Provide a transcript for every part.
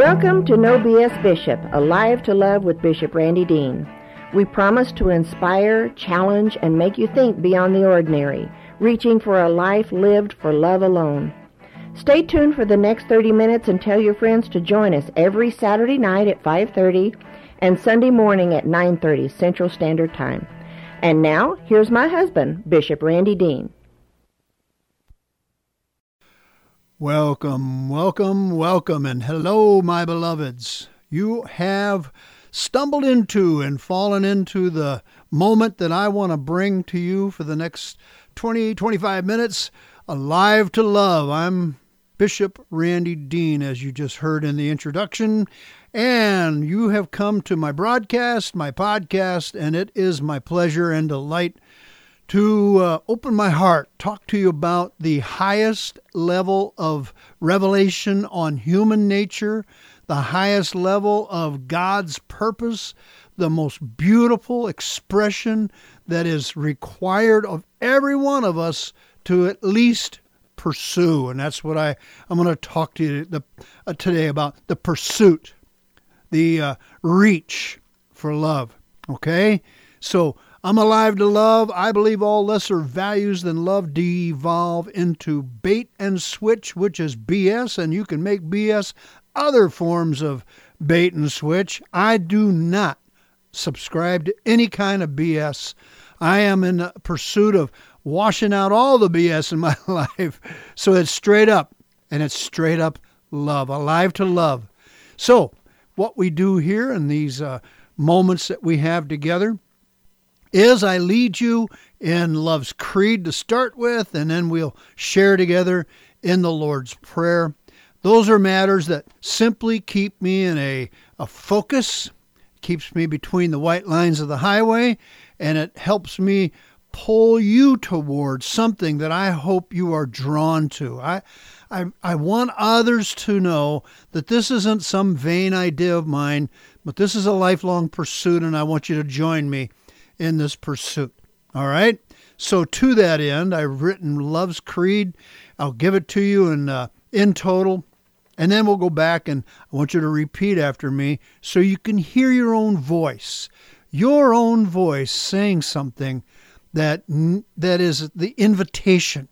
Welcome to No BS Bishop, Alive to Love with Bishop Randy Dean. We promise to inspire, challenge, and make you think beyond the ordinary, reaching for a life lived for love alone. Stay tuned for the next 30 minutes and tell your friends to join us every Saturday night at 5:30 and Sunday morning at 9:30 Central Standard Time. And now, here's my husband, Bishop Randy Dean. Welcome, welcome, welcome, and hello, my beloveds. You have stumbled into and fallen into the moment that I want to bring to you for the next 25 minutes, Alive to Love. I'm Bishop Randy Dean, as you just heard in the introduction, and you have come to my broadcast, my podcast, and it is my pleasure and delight to open my heart, talk to you about the highest level of revelation on human nature, the highest level of God's purpose, the most beautiful expression that is required of every one of us to at least pursue. And that's what I'm going to talk to you today about, the pursuit, the reach for love. Okay? So I'm alive to love. I believe all lesser values than love devolve into bait and switch, which is BS, and you can make BS other forms of bait and switch. I do not subscribe to any kind of BS. I am in the pursuit of washing out all the BS in my life. So it's straight up, and it's straight up love, alive to love. So what we do here in these moments that we have together is I lead you in love's creed to start with, and then we'll share together in the Lord's Prayer. Those are matters that simply keep me in a focus, keeps me between the white lines of the highway, and it helps me pull you towards something that I hope you are drawn to. I want others to know that this isn't some vain idea of mine, but this is a lifelong pursuit, and I want you to join me in this pursuit. All right? So to that end, I've written Love's Creed. I'll give it to you in total, and then we'll go back, and I want you to repeat after me so you can hear your own voice saying something that is the invitation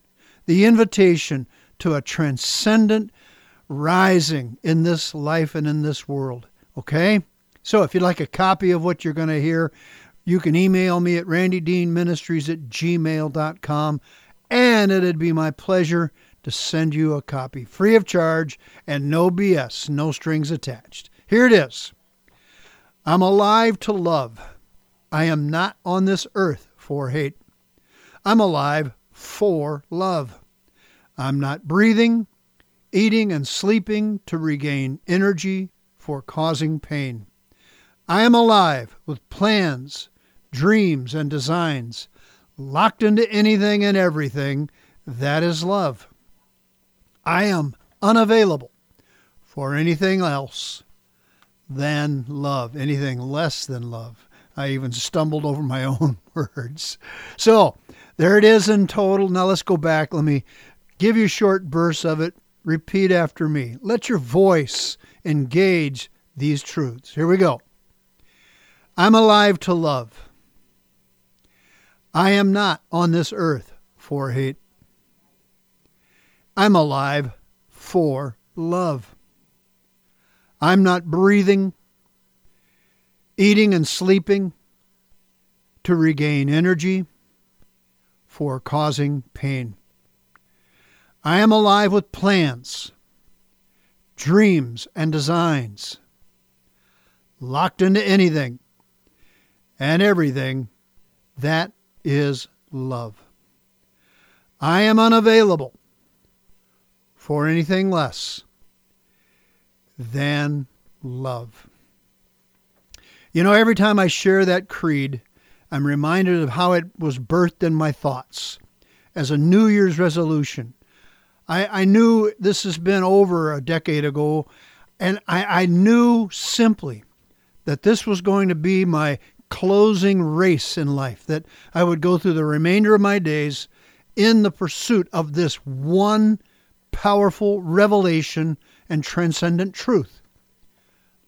to a transcendent rising in this life and in this world. Okay? So if you'd like a copy of what you're going to hear, you can email me at randydeanministries@gmail.com, and it'd be my pleasure to send you a copy free of charge and no BS, no strings attached. Here it is. I'm alive to love. I am not on this earth for hate. I'm alive for love. I'm not breathing, eating, and sleeping to regain energy for causing pain. I am alive with plans, dreams, and designs, locked into anything and everything. That is love. I am unavailable for anything else than love, anything less than love. I even stumbled over my own words. So there it is in total. Now let's go back. Let me give you short bursts of it. Repeat after me. Let your voice engage these truths. Here we go. I'm alive to love. I am not on this earth for hate. I'm alive for love. I'm not breathing, eating, and sleeping to regain energy for causing pain. I am alive with plans, dreams, and designs, locked into anything and everything. That is love. I am unavailable for anything less than love. You know, every time I share that creed, I'm reminded of how it was birthed in my thoughts as a New Year's resolution. I knew this has been over a decade ago, and I knew simply that this was going to be my closing race in life, that I would go through the remainder of my days in the pursuit of this one powerful revelation and transcendent truth.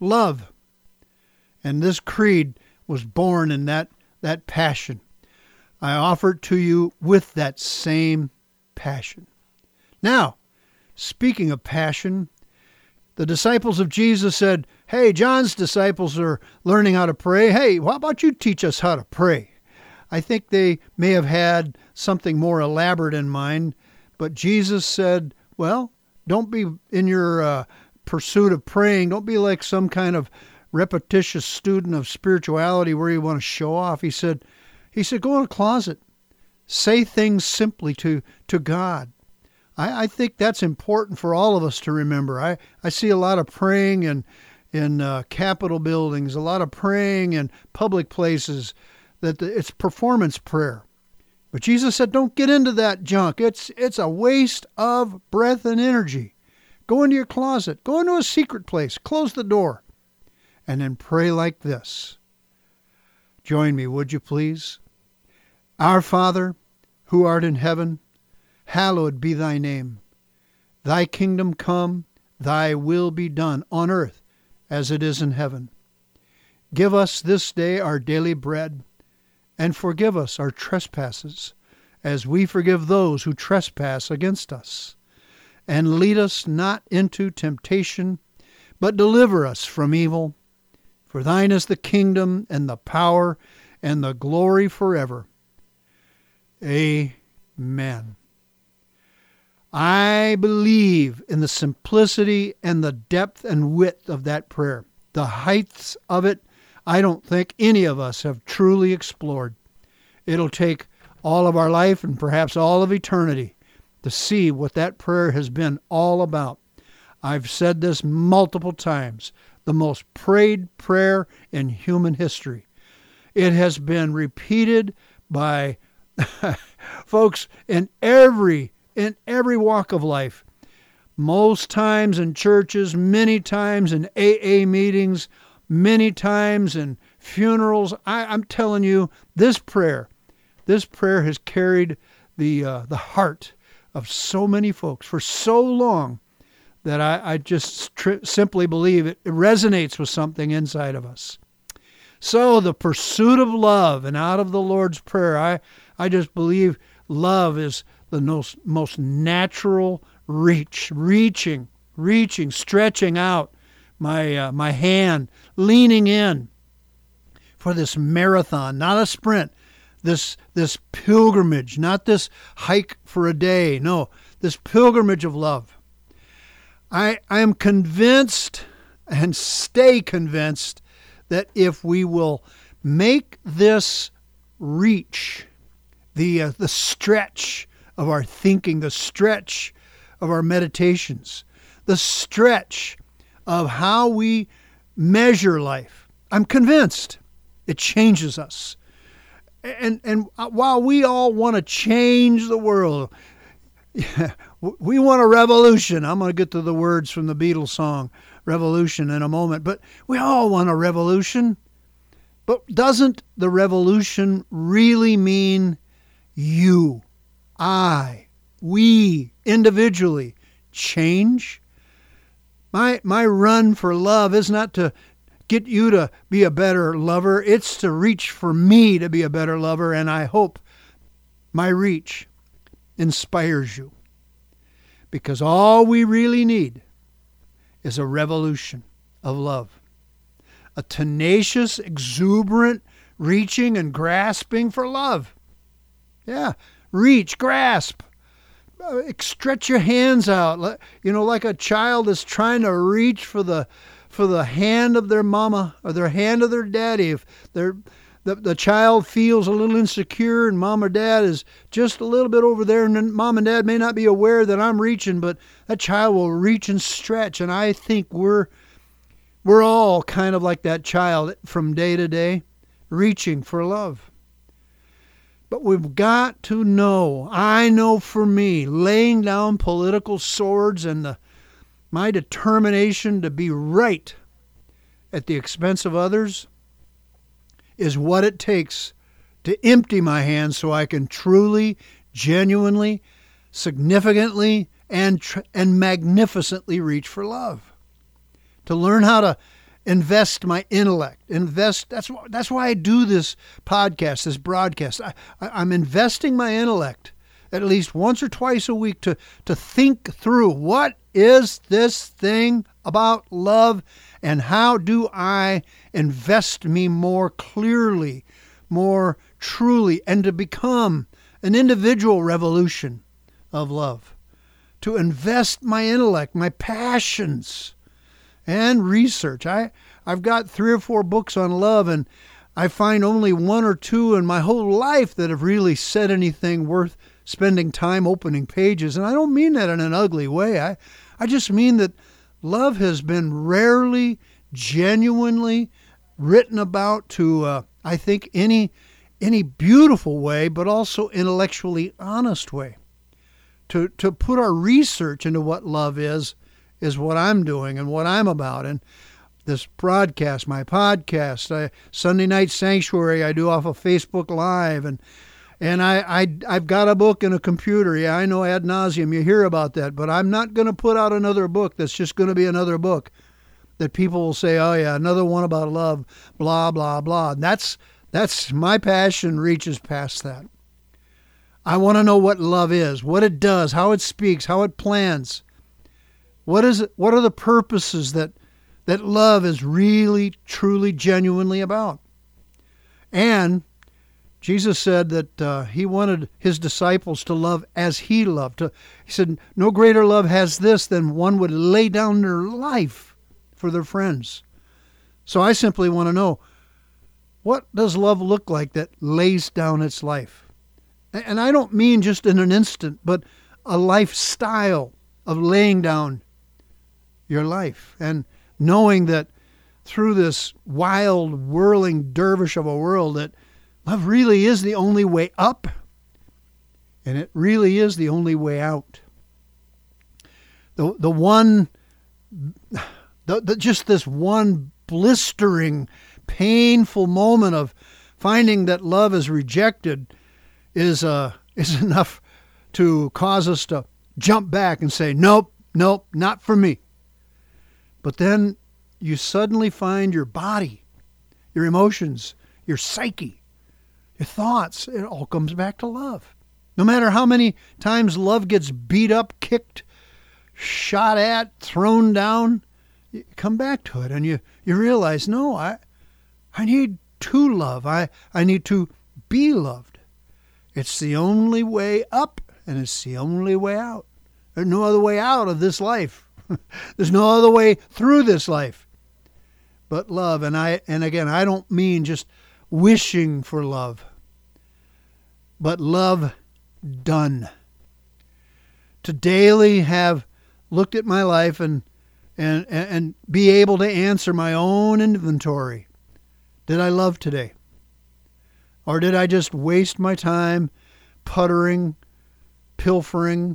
love. And this creed was born in that passion. I offer it to you with that same passion. Now, speaking of passion, the disciples of Jesus said, hey, John's disciples are learning how to pray. Hey, how about you teach us how to pray? I think they may have had something more elaborate in mind, but Jesus said, well, don't be in your pursuit of praying. Don't be like some kind of repetitious student of spirituality where you want to show off. He said, go in a closet. Say things simply to God. I think that's important for all of us to remember. I see a lot of praying in Capitol buildings, a lot of praying in public places, that it's performance prayer. But Jesus said, don't get into that junk. It's a waste of breath and energy. Go into your closet. Go into a secret place. Close the door. And then pray like this. Join me, would you please? Our Father, who art in heaven, hallowed be thy name. Thy kingdom come, thy will be done on earth as it is in heaven. Give us this day our daily bread, and forgive us our trespasses, as we forgive those who trespass against us. And lead us not into temptation, but deliver us from evil. For thine is the kingdom and the power and the glory forever. Amen. I believe in the simplicity and the depth and width of that prayer. The heights of it, I don't think any of us have truly explored. It'll take all of our life and perhaps all of eternity to see what that prayer has been all about. I've said this multiple times, the most prayed prayer in human history. It has been repeated by folks in every walk of life. Most times in churches, many times in AA meetings, many times in funerals. I'm telling you, this prayer has carried the heart of so many folks for so long that I just simply believe it resonates with something inside of us. So the pursuit of love, and out of the Lord's Prayer, I just believe love is the most natural reaching, stretching out my hand, leaning in for this marathon, not a sprint, this pilgrimage, not this hike for a day. No, this pilgrimage of love. I am convinced and stay convinced that if we will make this reach, the stretch of our thinking, the stretch of our meditations, the stretch of how we measure life, I'm convinced it changes us. And while we all want to change the world, we want a revolution. I'm going to get to the words from the Beatles song, Revolution, in a moment. But we all want a revolution. But doesn't the revolution really mean you, I, we, individually change? My run for love is not to get you to be a better lover. It's to reach for me to be a better lover, and I hope my reach inspires you. Because all we really need is a revolution of love. A tenacious, exuberant reaching and grasping for love. Yeah, reach, grasp. Stretch your hands out. Like a child is trying to reach for the hand of their mama or their hand of their daddy. If the child feels a little insecure and mom or dad is just a little bit over there, and then mom and dad may not be aware that I'm reaching, but that child will reach and stretch. And I think we're all kind of like that child from day to day, reaching for love. But we've got to know, I know for me, laying down political swords and my determination to be right at the expense of others is what it takes to empty my hands so I can truly, genuinely, significantly, and magnificently reach for love. To learn how to invest my intellect. That's why I do this podcast, this broadcast. I'm investing my intellect at least once or twice a week to think through, what is this thing about love, and how do I invest me more clearly, more truly, and to become an individual revolution of love. To invest my intellect, my passions, and research. I've got 3 or 4 books on love, and I find only 1 or 2 in my whole life that have really said anything worth spending time opening pages. And I don't mean that in an ugly way. I just mean that love has been rarely, genuinely written about to, I think, any beautiful way, but also intellectually honest way. To put our research into what love is what I'm doing and what I'm about. And this broadcast, my podcast, Sunday Night Sanctuary, I do off of Facebook Live, and I've got a book and a computer. Yeah, I know ad nauseum you hear about that, but I'm not going to put out another book that's just going to be another book that people will say, oh yeah, another one about love, blah, blah, blah. And that's my passion reaches past that. I want to know what love is, what it does, how it speaks, how it plans. What is it? What are the purposes that love is really, truly, genuinely about? And Jesus said that he wanted his disciples to love as he loved. He said, no greater love has this than one would lay down their life for their friends. So I simply want to know, what does love look like that lays down its life? And I don't mean just in an instant, but a lifestyle of laying down your life and knowing that through this wild, whirling dervish of a world, that love really is the only way up, and it really is the only way out. Just this one blistering, painful moment of finding that love is rejected is enough to cause us to jump back and say, nope, not for me. But then you suddenly find your body, your emotions, your psyche, your thoughts, it all comes back to love. No matter how many times love gets beat up, kicked, shot at, thrown down, you come back to it and you realize, no, I need to love. I need to be loved. It's the only way up, and it's the only way out. There's no other way out of this life. There's no other way through this life but love. And again, I don't mean just wishing for love, but love done. To daily have looked at my life and be able to answer my own inventory. Did I love today? Or did I just waste my time puttering, pilfering,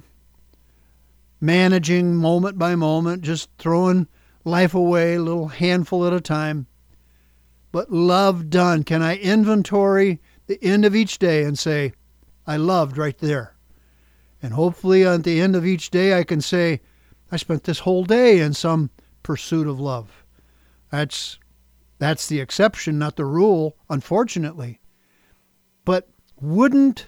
managing moment by moment, just throwing life away a little handful at a time? But love done. Can I inventory the end of each day and say, I loved right there? And hopefully at the end of each day I can say, I spent this whole day in some pursuit of love. That's the exception, not the rule, unfortunately. But wouldn't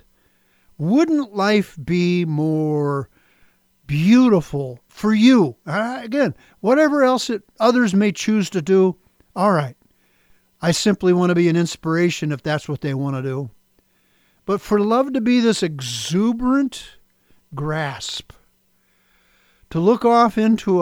life be more beautiful for you? Again, whatever else others may choose to do, all right. I simply want to be an inspiration if that's what they want to do. But for love to be this exuberant grasp, to look off into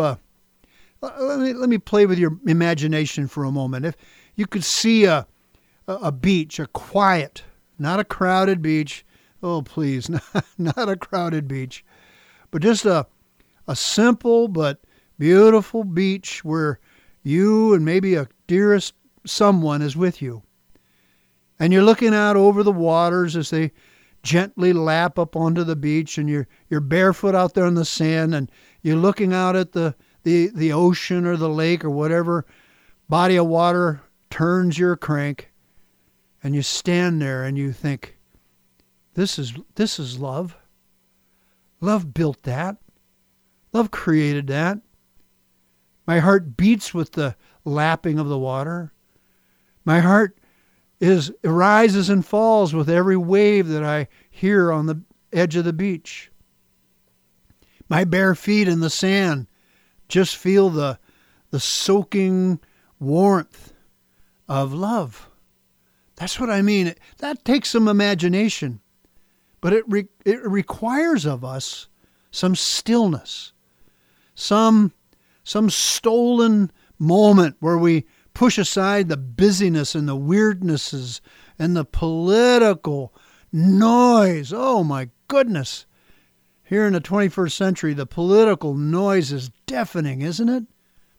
let me play with your imagination for a moment. If you could see a beach, a quiet, not a crowded beach. Oh, please, not a crowded beach, but just a simple but beautiful beach where you and maybe a dearest someone is with you. And you're looking out over the waters as they gently lap up onto the beach, and you're barefoot out there in the sand, and you're looking out at the ocean or the lake or whatever body of water turns your crank. And you stand there and you think, this is love. Love built that. Love created that. My heart beats with the lapping of the water. My heart rises and falls with every wave that I hear on the edge of the beach. My bare feet in the sand just feel the soaking warmth of love. That's what I mean. That takes some imagination, but it requires of us some stillness, some stolen moment where we push aside the busyness and the weirdnesses and the political noise. Oh my goodness. Here in the 21st century, the political noise is deafening, isn't it?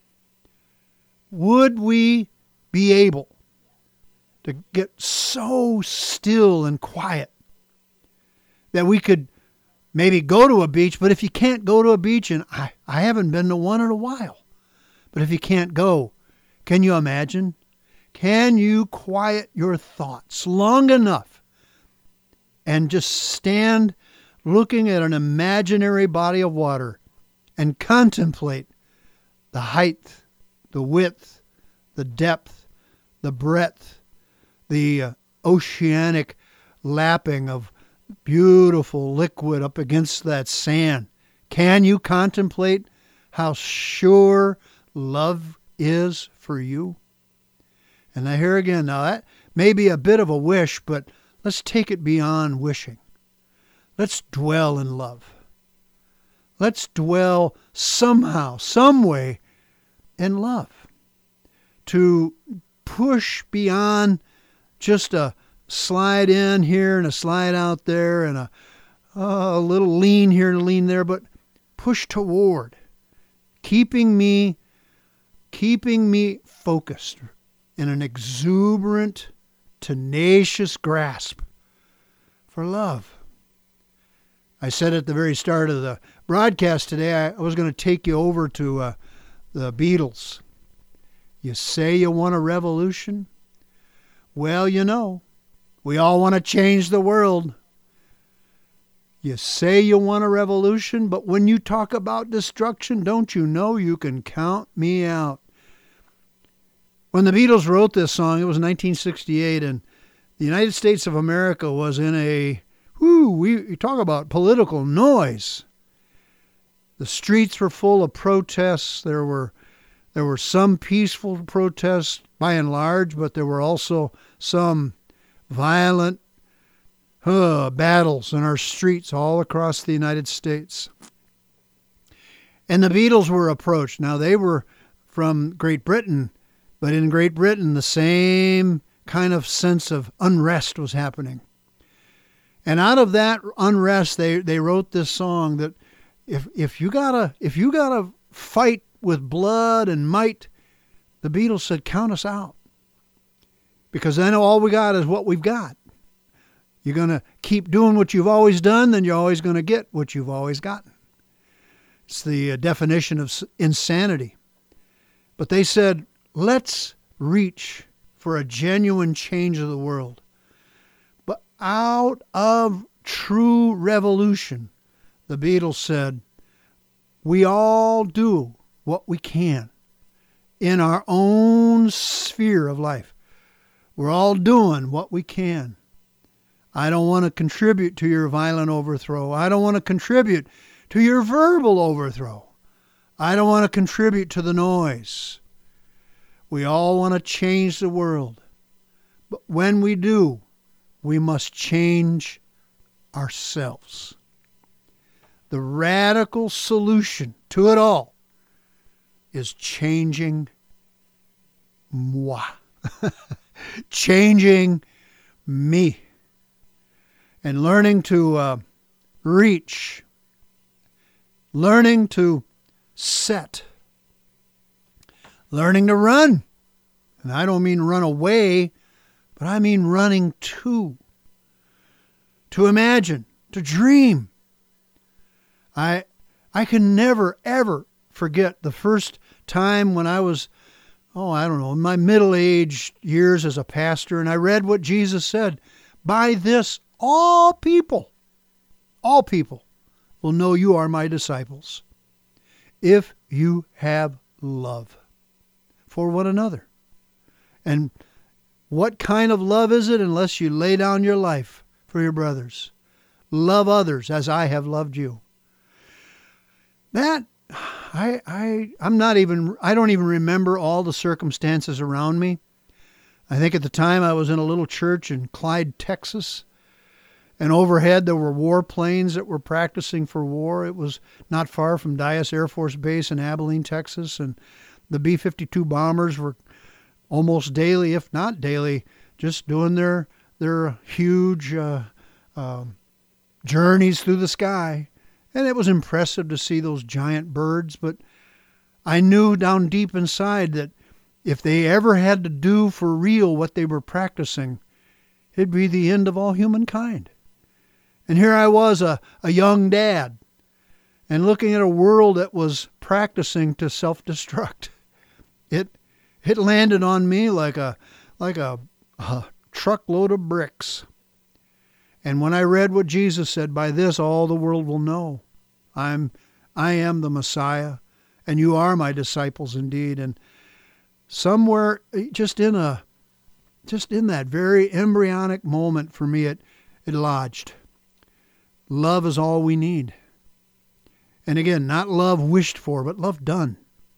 Would we be able to get so still and quiet that we could maybe go to a beach? But if you can't go to a beach, and I haven't been to one in a while, but if you can't go, can you imagine? Can you quiet your thoughts long enough and just stand looking at an imaginary body of water and contemplate the height, the width, the depth, the breadth, the oceanic lapping of beautiful liquid up against that sand? Can you contemplate how sure love is for you? And I hear again, now that may be a bit of a wish, but let's take it beyond wishing. Let's dwell in love. Let's dwell somehow, some way in love. To push beyond just a slide in here and a slide out there and a little lean here and a lean there, but push toward, keeping me focused in an exuberant, tenacious grasp for love. I said at the very start of the broadcast today, I was going to take you over to the Beatles. You say you want a revolution? Well, you know, we all want to change the world. You say you want a revolution, but when you talk about destruction, don't you know you can count me out? When the Beatles wrote this song, it was 1968, and the United States of America was in a, we talk about political noise. The streets were full of protests. There were some peaceful protests by and large, but there were also some violent battles in our streets all across the United States. And the Beatles were approached. Now, they were from Great Britain, but in Great Britain, the same kind of sense of unrest was happening. And out of that unrest, they wrote this song that if you gotta fight with blood and might, the Beatles said, count us out. Because then all we got is what we've got. You're going to keep doing what you've always done, then you're always going to get what you've always gotten. It's the definition of insanity. But they said, let's reach for a genuine change of the world. But out of true revolution, the Beatles said, we all do what we can in our own sphere of life. We're all doing what we can. I don't want to contribute to your violent overthrow. I don't want to contribute to your verbal overthrow. I don't want to contribute to the noise. We all want to change the world. But when we do, we must change ourselves. The radical solution to it all is changing moi. Changing me. And learning to reach. Learning to set. Learning to run. And I don't mean run away, but I mean running to imagine, to dream. I can never, ever forget the first time when I was, in my middle-aged years as a pastor, and I read what Jesus said, by this all people will know you are my disciples, if you have love for one another. And what kind of love is it unless you lay down your life for your brothers? Love others as I have loved you. That, I don't even remember all the circumstances around me. I think at the time I was in a little church in Clyde, Texas, and overhead there were warplanes that were practicing for war. It was not far from Dyess Air Force Base in Abilene, Texas, and the B-52 bombers were almost daily, if not daily, just doing their huge journeys through the sky. And it was impressive to see those giant birds, but I knew down deep inside that if they ever had to do for real what they were practicing, it'd be the end of all humankind. And here I was, a young dad, and looking at a world that was practicing to self-destruct. It landed on me like a truckload of bricks. And when I read what Jesus said, by this all the world will know I am the Messiah, and you are my disciples indeed. And somewhere, just in that very embryonic moment for me, it lodged. Love is all we need. And again, not love wished for, but love done.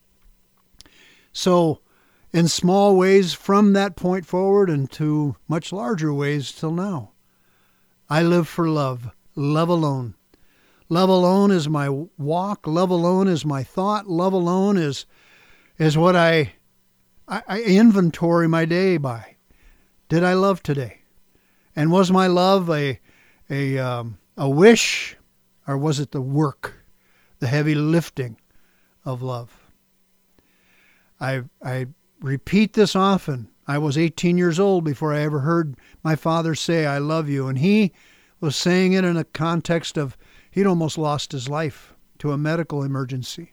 So, in small ways from that point forward and to much larger ways till now, I live for love. Love alone. Love alone is my walk. Love alone is my thought. Love alone is what I inventory my day by. Did I love today? And was my love a wish, or was it the work, the heavy lifting of love? I repeat this often. I was 18 years old before I ever heard my father say, I love you. And he was saying it in a context of he'd almost lost his life to a medical emergency.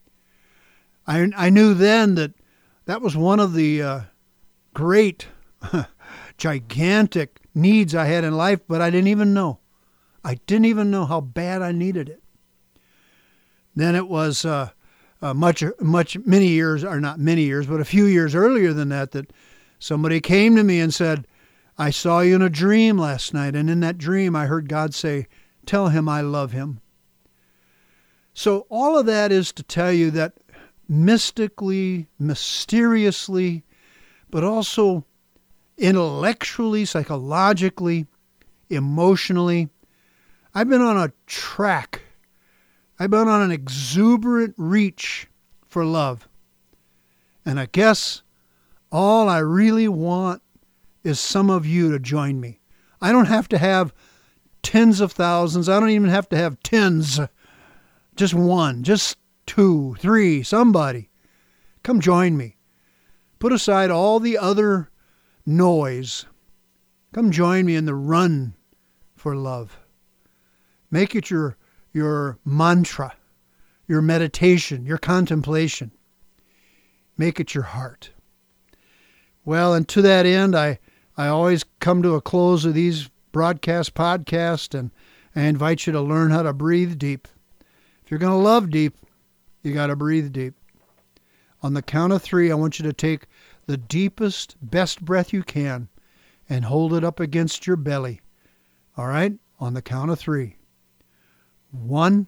I knew then that was one of the great, gigantic needs I had in life, but I didn't even know. I didn't even know how bad I needed it. Then it was many years, or not many years, but a few years earlier than that somebody came to me and said, I saw you in a dream last night, and in that dream I heard God say, tell him I love him. So all of that is to tell you that mystically, mysteriously, but also intellectually, psychologically, emotionally, I've been on a track. I've been on an exuberant reach for love. And I guess all I really want is some of you to join me. I don't have to have tens of thousands. I don't even have to have tens. Just one, just 2, 3, somebody. Come join me. Put aside all the other noise. Come join me in the run for love. Make it your mantra, your meditation, your contemplation. Make it your heart. Well, and to that end, I always come to a close of these podcasts, and I invite you to learn how to breathe deep. If you're going to love deep, you got to breathe deep. On the count of 3, I want you to take the deepest, best breath you can and hold it up against your belly. All right? On the count of 3. 1,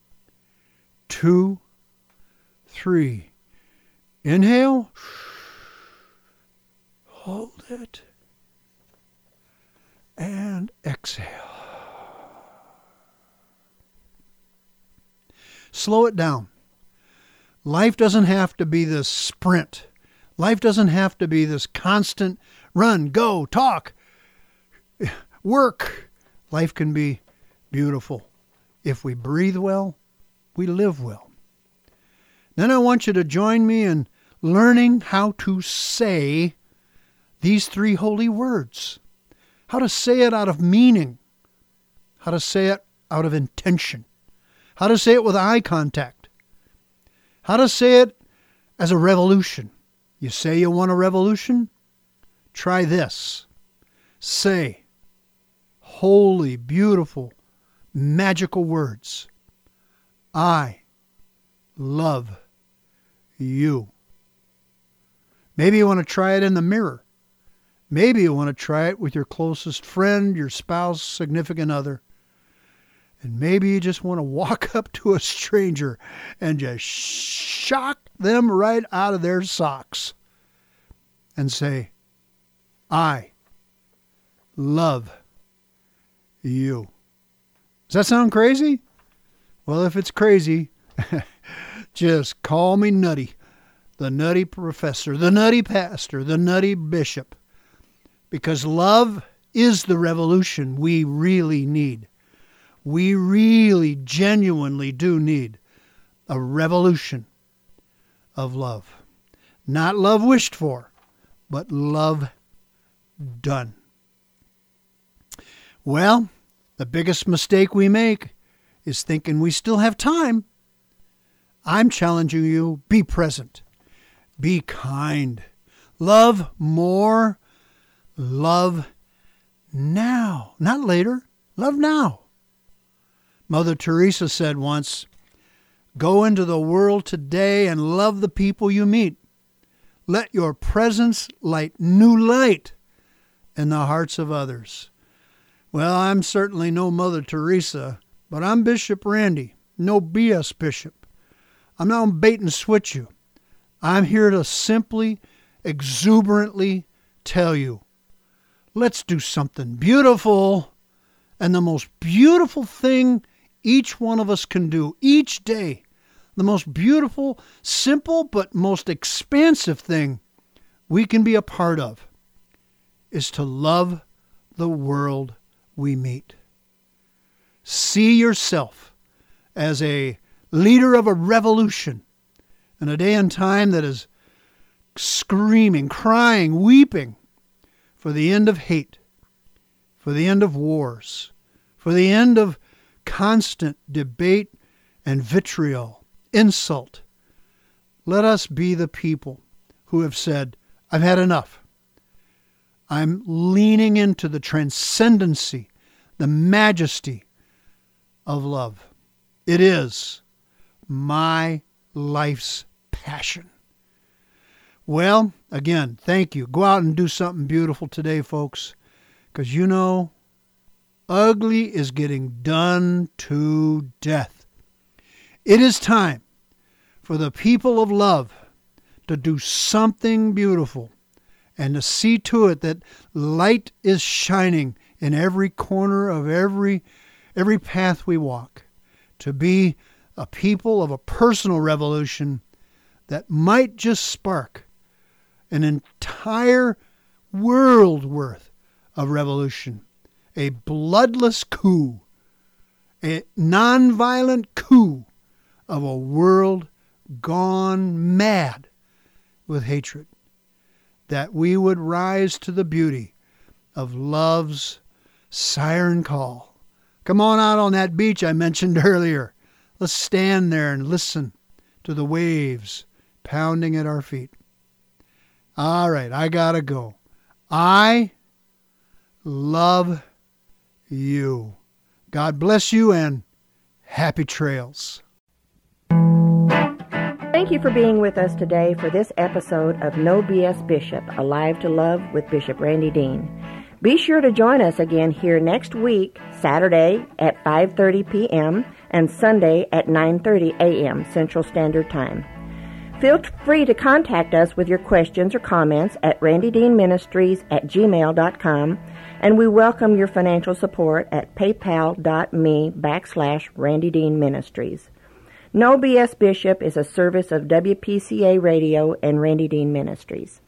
2, 3. Inhale. Hold it. And exhale. Slow it down. Life doesn't have to be this sprint. Life doesn't have to be this constant run, go, talk, work. Life can be beautiful. If we breathe well, we live well. Then I want you to join me in learning how to say these 3 holy words. How to say it out of meaning. How to say it out of intention. How to say it with eye contact. How to say it as a revolution. You say you want a revolution? Try this. Say holy, beautiful, magical words. I love you. Maybe you want to try it in the mirror. Maybe you want to try it with your closest friend, your spouse, significant other. And maybe you just want to walk up to a stranger and just shock them right out of their socks and say, I love you. Does that sound crazy? Well, if it's crazy, just call me nutty. The nutty professor, the nutty pastor, the nutty bishop. Because love is the revolution we really need. We really, genuinely do need a revolution of love. Not love wished for, but love done. Well, the biggest mistake we make is thinking we still have time. I'm challenging you, be present. Be kind. Love more. Love now. Not later. Love now. Mother Teresa said once, go into the world today and love the people you meet. Let your presence light new light in the hearts of others. Well, I'm certainly no Mother Teresa, but I'm Bishop Randy, no BS Bishop. I'm not going to bait and switch you. I'm here to simply, exuberantly tell you, let's do something beautiful. And the most beautiful thing each one of us can do each day, the most beautiful, simple, but most expansive thing we can be a part of, is to love the world we meet. See yourself as a leader of a revolution in a day and time that is screaming, crying, weeping for the end of hate, for the end of wars, for the end of constant debate and vitriol, insult. Let us be the people who have said, I've had enough. I'm leaning into the transcendency, the majesty of love. It is my life's passion. Well, again, thank you. Go out and do something beautiful today, folks, because you know, ugly is getting done to death. It is time for the people of love to do something beautiful and to see to it that light is shining in every corner of every path we walk, to be a people of a personal revolution that might just spark an entire world worth of revolution, a bloodless coup, a nonviolent coup of a world gone mad with hatred, that we would rise to the beauty of love's siren call. Come on out on that beach I mentioned earlier. Let's stand there and listen to the waves pounding at our feet. All right, I gotta go. I love you. God bless you and happy trails. Thank you for being with us today for this episode of No BS Bishop, Alive to Love with Bishop Randy Dean. Be sure to join us again here next week, Saturday at 5:30 p.m. and Sunday at 9:30 a.m. Central Standard Time. Feel free to contact us with your questions or comments at randydeanministries@gmail.com, and we welcome your financial support at paypal.me/randydeanministries. No BS Bishop is a service of WPCA Radio and Randy Dean Ministries.